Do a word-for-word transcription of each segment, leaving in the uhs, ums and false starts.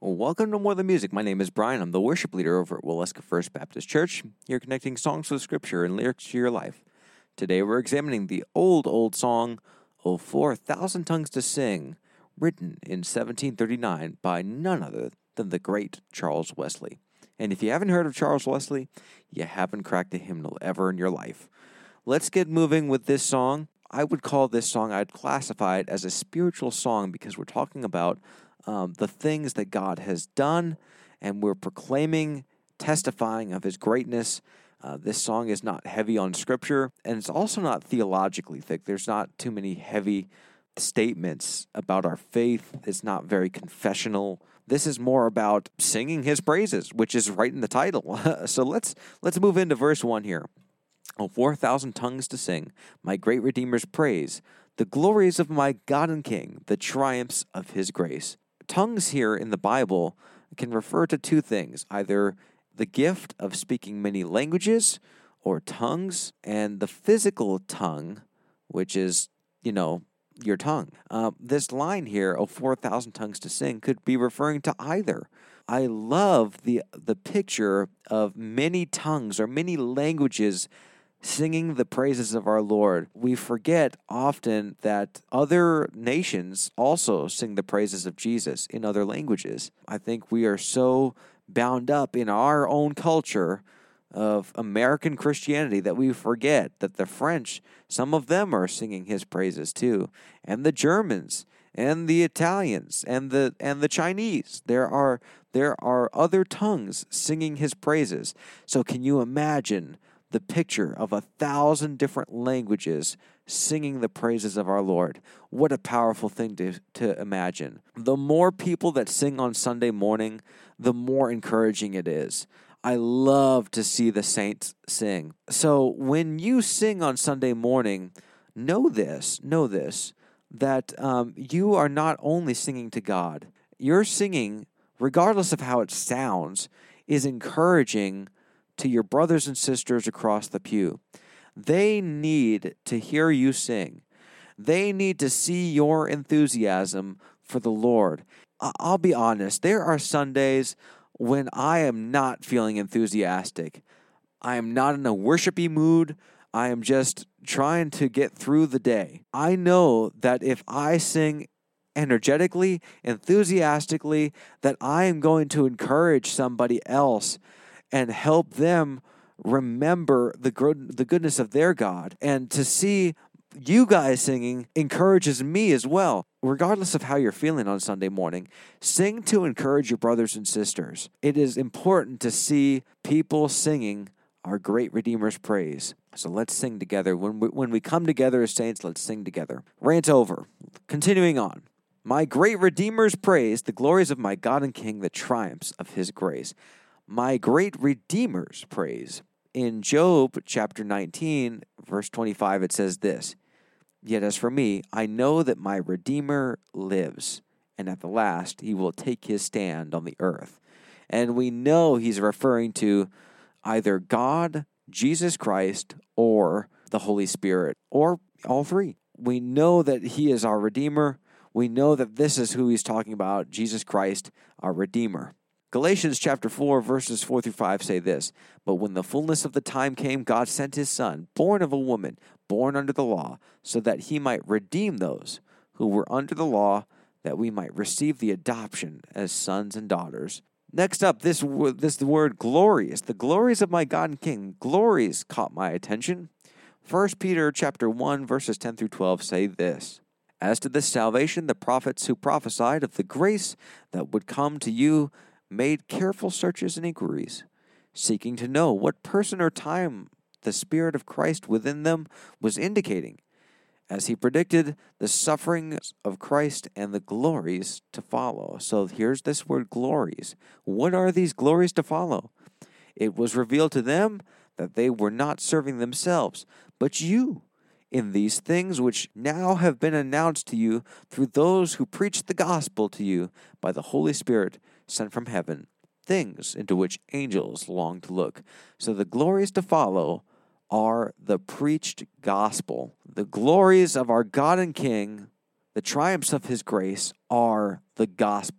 Welcome to More Than Music. My name is Brian. I'm the worship leader over at Waleska First Baptist Church. Here connecting songs with Scripture and lyrics to your life. Today we're examining the old, old song, "O For a Thousand Tongues to Sing," written in seventeen thirty-nine by none other than the great Charles Wesley. And if you haven't heard of Charles Wesley, you haven't cracked a hymnal ever in your life. Let's get moving with this song. I would call this song, I'd classify it as a spiritual song because we're talking about Um, the things that God has done, and we're proclaiming, testifying of His greatness. Uh, this song is not heavy on Scripture, and it's also not theologically thick. There's not too many heavy statements about our faith. It's not very confessional. This is more about singing His praises, which is right in the title. so let's let's move into verse one here. "Oh, for a thousand tongues to sing, my great Redeemer's praise, the glories of my God and King, the triumphs of His grace." Tongues here in the Bible can refer to two things, either the gift of speaking many languages or tongues, and the physical tongue, which is, you know, your tongue. Uh, this line here, "Oh, for a thousand tongues to sing," could be referring to either. I love the the picture of many tongues or many languages singing the praises of our Lord. We forget often that other nations also sing the praises of Jesus in other languages. I think we are so bound up in our own culture of American Christianity that we forget that the French, some of them are singing His praises too, and the Germans, and the Italians, and the and the Chinese. There are there are other tongues singing His praises. So can you imagine the picture of a thousand different languages singing the praises of our Lord? What a powerful thing to, to imagine. The more people that sing on Sunday morning, the more encouraging it is. I love to see the saints sing. So when you sing on Sunday morning, know this, know this, that um, you are not only singing to God. Your singing, regardless of how it sounds, is encouraging to your brothers and sisters across the pew. They need to hear you sing. They need to see your enthusiasm for the Lord. I'll be honest, there are Sundays when I am not feeling enthusiastic. I am not in a worshipy mood. I am just trying to get through the day. I know that if I sing energetically, enthusiastically, that I am going to encourage somebody else and help them remember the good, the goodness of their God. And to see you guys singing encourages me as well. Regardless of how you're feeling on Sunday morning, sing to encourage your brothers and sisters. It is important to see people singing our great Redeemer's praise. So let's sing together. When we, when we come together as saints, let's sing together. Rant over. Continuing on. "My great Redeemer's praise, the glories of my God and King, the triumphs of His grace." My great Redeemer's praise. In Job chapter nineteen, verse twenty-five, it says this, "Yet as for me, I know that my Redeemer lives, and at the last He will take His stand on the earth." And we know He's referring to either God, Jesus Christ, or the Holy Spirit, or all three. We know that He is our Redeemer. We know that this is who He's talking about, Jesus Christ, our Redeemer. Galatians chapter four, verses four through five say this, "But when the fullness of the time came, God sent His Son, born of a woman, born under the law, so that He might redeem those who were under the law, that we might receive the adoption as sons and daughters." Next up, this, this word glorious, the glories of my God and King. Glories caught my attention. First Peter chapter one, verses ten through twelve say this, "As to this salvation, the prophets who prophesied of the grace that would come to you made careful searches and inquiries, seeking to know what person or time the Spirit of Christ within them was indicating, as He predicted the sufferings of Christ and the glories to follow." So here's this word glories. What are these glories to follow? "It was revealed to them that they were not serving themselves, but you, in these things which now have been announced to you through those who preach the gospel to you by the Holy Spirit sent from heaven, things into which angels long to look." So the glories to follow are the preached gospel. The glories of our God and King, the triumphs of His grace, are the gospel.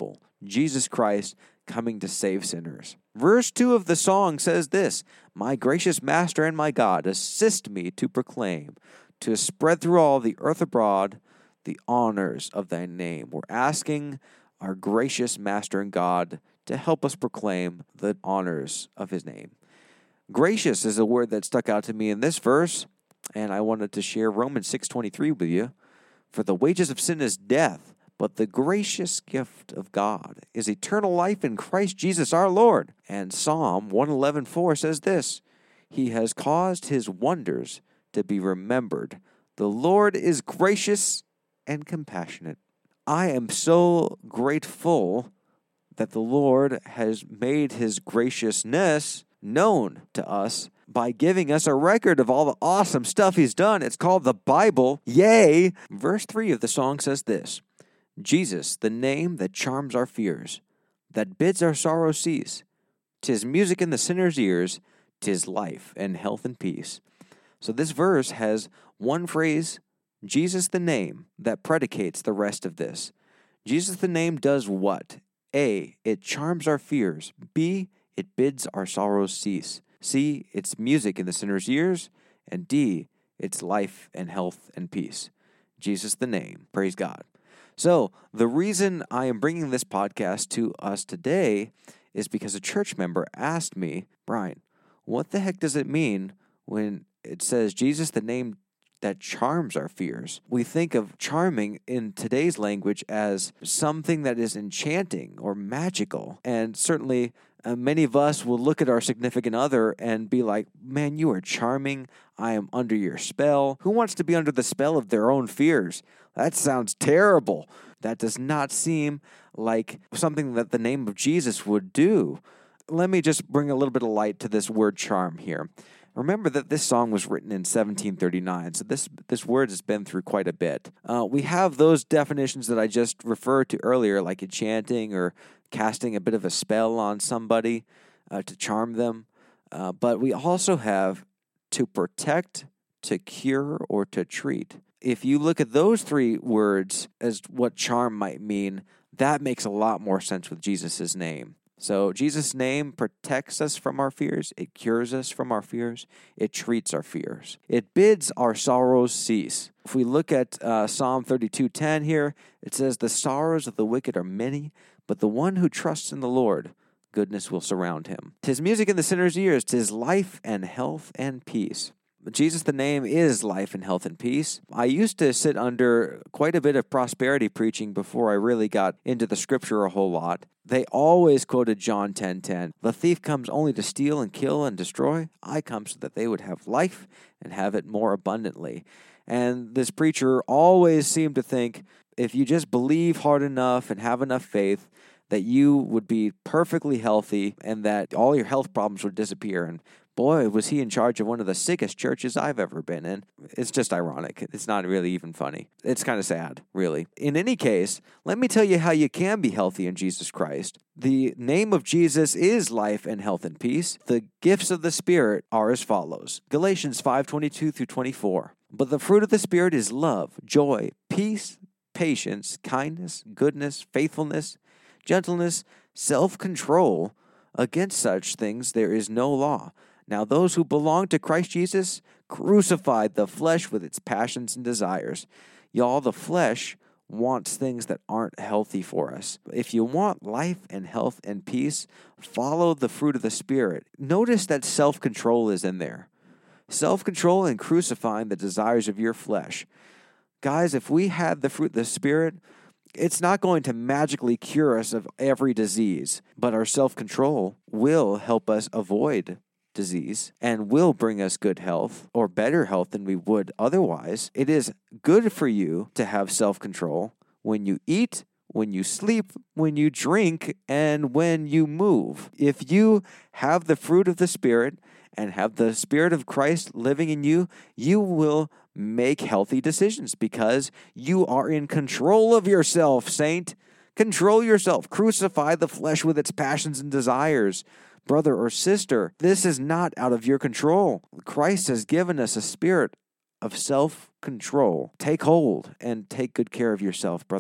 Jesus Christ coming to save sinners. Verse two of the song says this, "My gracious Master and my God, assist me to proclaim, to spread through all the earth abroad the honors of thy name." We're asking our gracious Master and God to help us proclaim the honors of his name. Gracious is a word that stuck out to me in this verse, and I wanted to share Romans six twenty-three with you. "For the wages of sin is death, but the gracious gift of God is eternal life in Christ Jesus our Lord." And Psalm one eleven four says this, "He has caused his wonders to be remembered. The Lord is gracious and compassionate." I am so grateful that the Lord has made his graciousness known to us by giving us a record of all the awesome stuff he's done. It's called the Bible. Yay! Verse three of the song says this, "Jesus, the name that charms our fears, that bids our sorrow cease. 'Tis music in the sinner's ears, 'tis life and health and peace." So this verse has one phrase, Jesus the name, that predicates the rest of this. Jesus the name does what? A, it charms our fears. B, it bids our sorrows cease. C, it's music in the sinner's ears. And D, it's life and health and peace. Jesus the name. Praise God. So the reason I am bringing this podcast to us today is because a church member asked me, "Brian, what the heck does it mean when it says Jesus the name that charms our fears?" We think of charming in today's language as something that is enchanting or magical. And certainly uh, many of us will look at our significant other and be like, "Man, you are charming. I am under your spell." Who wants to be under the spell of their own fears? That sounds terrible. That does not seem like something that the name of Jesus would do. Let me just bring a little bit of light to this word charm here. Remember that this song was written in seventeen thirty-nine, so this this word has been through quite a bit. Uh, we have those definitions that I just referred to earlier, like enchanting or casting a bit of a spell on somebody uh, to charm them. Uh, but we also have to protect, to cure, or to treat. If you look at those three words as what charm might mean, that makes a lot more sense with Jesus' name. So Jesus' name protects us from our fears. It cures us from our fears. It treats our fears. It bids our sorrows cease. If we look at uh, Psalm thirty-two ten here, it says, "The sorrows of the wicked are many, but the one who trusts in the Lord, goodness will surround him. 'Tis music in the sinner's ears. 'Tis life and health and peace." Jesus, the name, is life and health and peace. I used to sit under quite a bit of prosperity preaching before I really got into the scripture a whole lot. They always quoted John ten ten. "The thief comes only to steal and kill and destroy. I come so that they would have life and have it more abundantly." And this preacher always seemed to think if you just believe hard enough and have enough faith, that you would be perfectly healthy and that all your health problems would disappear. And boy, was he in charge of one of the sickest churches I've ever been in. It's just ironic. It's not really even funny. It's kind of sad, really. In any case, let me tell you how you can be healthy in Jesus Christ. The name of Jesus is life and health and peace. The gifts of the Spirit are as follows. Galatians five twenty-two through twenty-four. "But the fruit of the Spirit is love, joy, peace, patience, kindness, goodness, faithfulness, gentleness, self-control. Against such things there is no law. Now those who belong to Christ Jesus crucified the flesh with its passions and desires." Y'all, the flesh wants things that aren't healthy for us. If you want life and health and peace, follow the fruit of the Spirit. Notice that self-control is in there. Self-control and crucifying the desires of your flesh. Guys, if we had the fruit of the Spirit, it's not going to magically cure us of every disease, but our self-control will help us avoid disease and will bring us good health or better health than we would otherwise. It is good for you to have self-control when you eat, when you sleep, when you drink, and when you move. If you have the fruit of the Spirit and have the Spirit of Christ living in you, you will make healthy decisions because you are in control of yourself, saint. Control yourself. Crucify the flesh with its passions and desires. Brother or sister, this is not out of your control. Christ has given us a spirit of self-control. Take hold and take good care of yourself, brother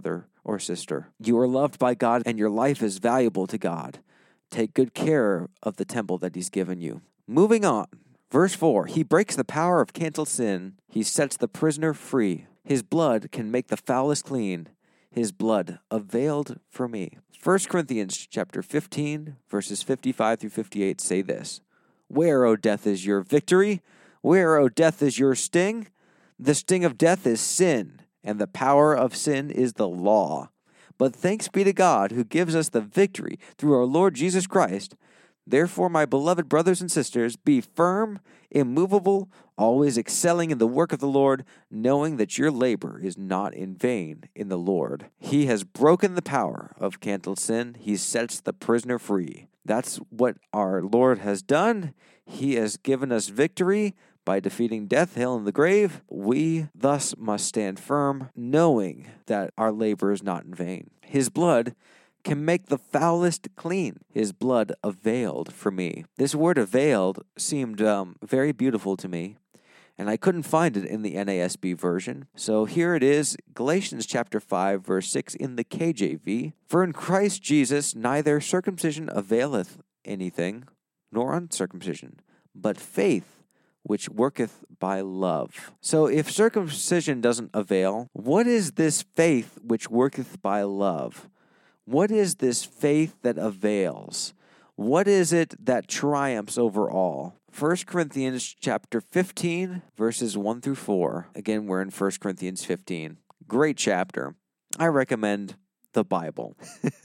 or sister. You are loved by God, and your life is valuable to God. Take good care of the temple that he's given you. Moving on. Verse four, he breaks the power of canceled sin. He sets the prisoner free. His blood can make the foulest clean. His blood availed for me. First Corinthians chapter fifteen, verses fifty-five through fifty-eight say this. Where, O death, is your victory? Where, O death, is your sting? The sting of death is sin, and the power of sin is the law. But thanks be to God who gives us the victory through our Lord Jesus Christ. Therefore, my beloved brothers and sisters, be firm, immovable, always excelling in the work of the Lord, knowing that your labor is not in vain in the Lord. He has broken the power of canceled sin. He sets the prisoner free. That's what our Lord has done. He has given us victory by defeating death, hell, and the grave. We thus must stand firm, knowing that our labor is not in vain. His blood can make the foulest clean. His blood availed for me. This word availed seemed um, very beautiful to me, and I couldn't find it in the N A S B version. So here it is, Galatians chapter five, verse six in the K J V. For in Christ Jesus neither circumcision availeth anything, nor uncircumcision, but faith which worketh by love. So if circumcision doesn't avail, what is this faith which worketh by love? What is this faith that avails? What is it that triumphs over all? First Corinthians chapter fifteen, verses one through four. Again, we're in First Corinthians fifteen. Great chapter. I recommend the Bible.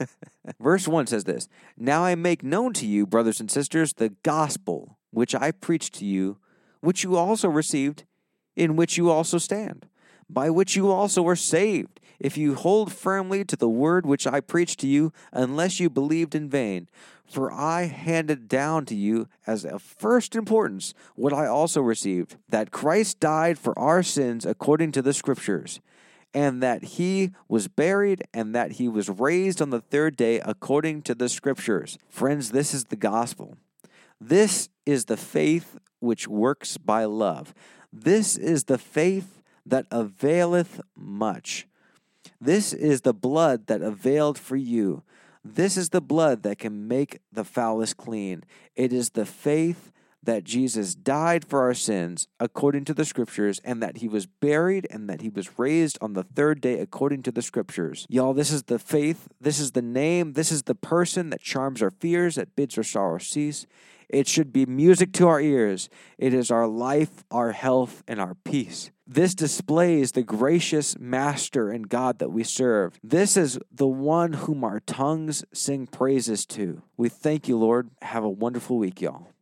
Verse one says this, Now I make known to you, brothers and sisters, the gospel which I preached to you, which you also received, in which you also stand, by which you also were saved, if you hold firmly to the word which I preached to you, unless you believed in vain. For I handed down to you as of first importance what I also received, that Christ died for our sins according to the Scriptures, and that he was buried, and that he was raised on the third day according to the Scriptures. Friends, this is the gospel. This is the faith which works by love. This is the faith that availeth much. This is the blood that availed for you. This is the blood that can make the foulest clean. It is the faith that Jesus died for our sins according to the Scriptures, and that he was buried, and that he was raised on the third day according to the Scriptures. Y'all, this is the faith, this is the name, this is the person that charms our fears, that bids our sorrow cease. It should be music to our ears. It is our life, our health, and our peace. This displays the gracious Master and God that we serve. This is the one whom our tongues sing praises to. We thank you, Lord. Have a wonderful week, y'all.